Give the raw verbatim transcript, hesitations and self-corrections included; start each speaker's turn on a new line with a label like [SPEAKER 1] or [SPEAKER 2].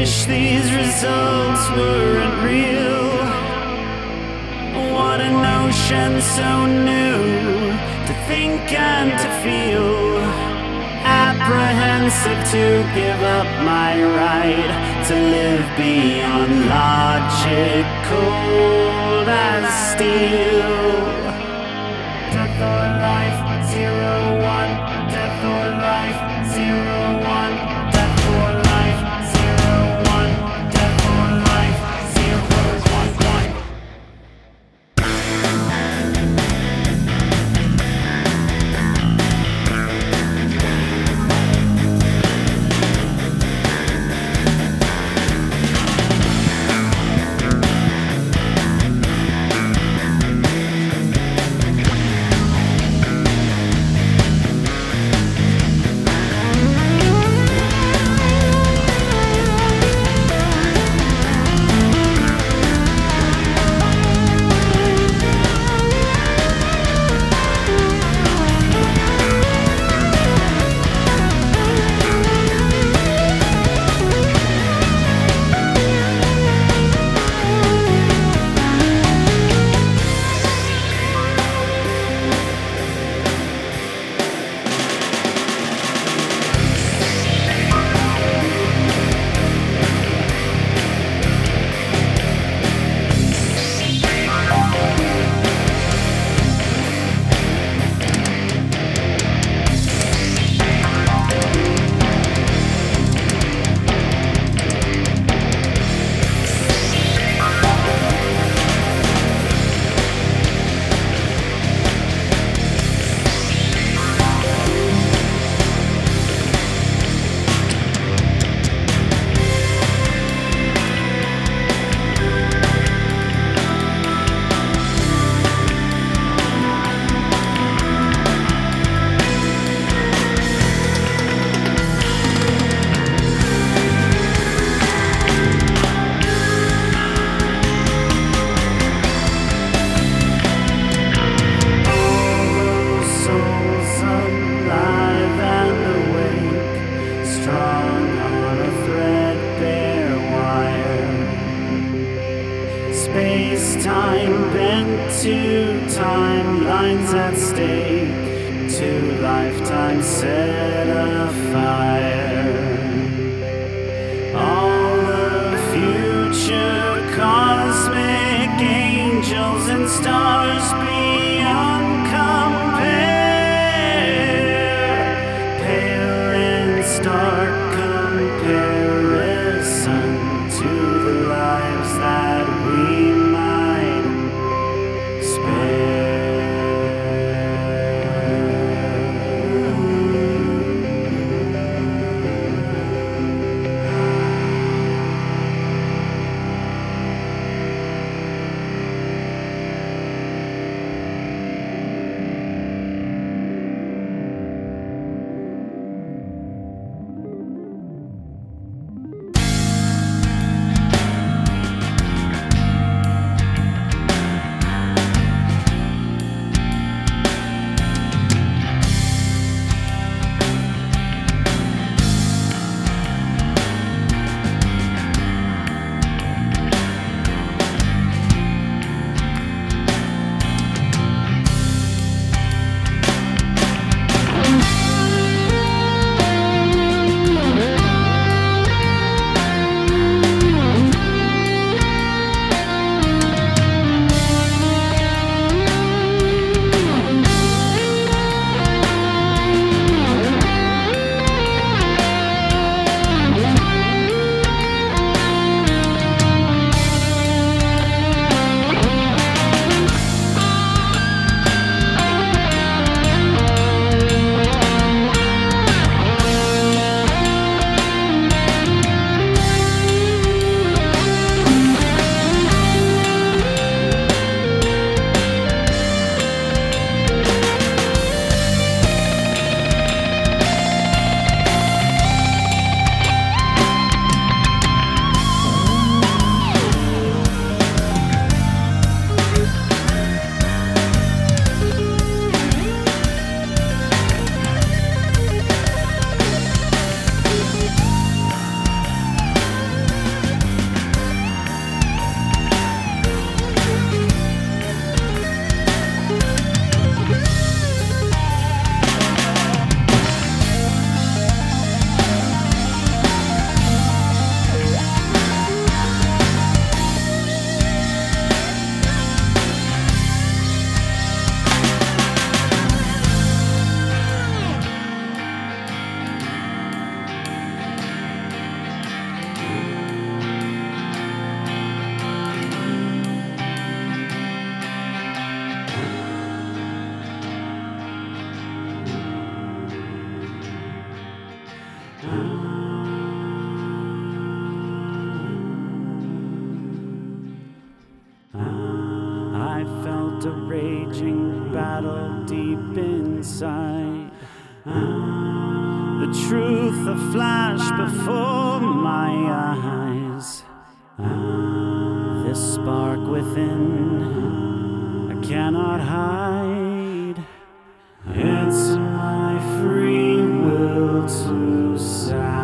[SPEAKER 1] wish these results weren't real. What an ocean so new to think and to feel. Apprehensive to give up my right to live beyond logic, cold as steel. Death or life, zero one. Death or life, zero one. Death or life, zero one. Death or life, zero one one. I felt a raging battle deep inside. The truth a flash before my eyes. This spark within I cannot hide. It's my free will to sound.